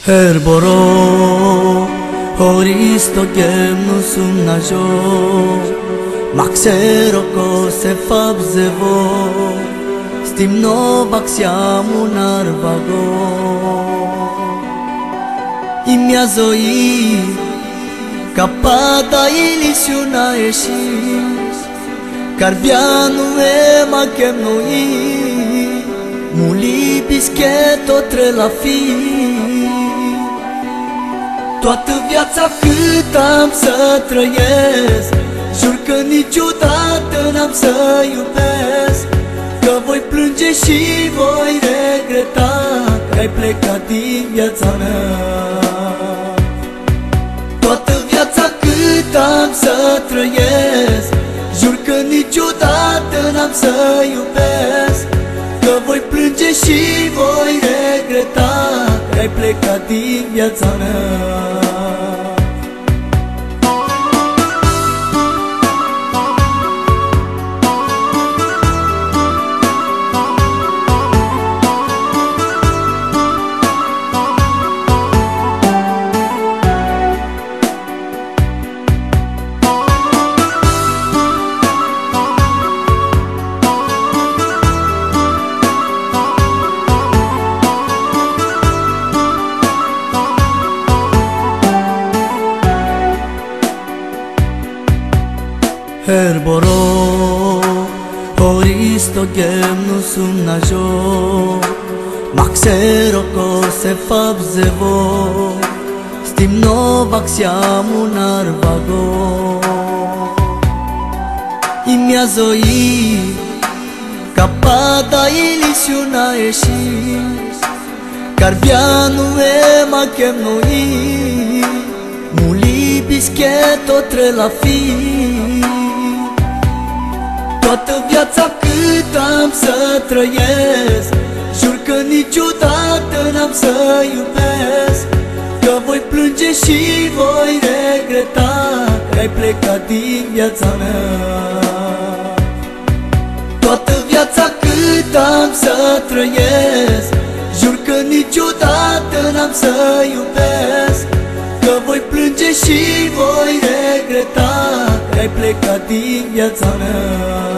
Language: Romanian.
Herborò, oristo che non sumna jo, maxero cose fabzevo, stimno baxiamu narvago. Imia zoi, capata ilisiuna eșis, carbianu e machem noi, muli bischeto tre la fi. Toată viața cât am să trăiesc, jur că niciodată n-am să iubesc, că voi plânge și voi regreta că ai plecat din viața mea. Toată viața cât am să trăiesc, jur că niciodată n-am să iubesc, că voi plânge și voi regreta că ai plecat din viața mea. Herborò, oristo che non sumna jo, maxero cose fabzevo, stimno baxiamu narvago. Imia zoi, capata ilisiuna eșis, carbianu e machem noi, muli bischeto tre la fi. Toată viața cât am să trăiesc, jur că niciodată n-am să iubesc, că voi plânge și voi regreta că ai plecat din viața mea. Toată viața cât am să trăiesc, jur că niciodată n-am să iubesc, că voi plânge și voi regreta că ai plecat din viața mea.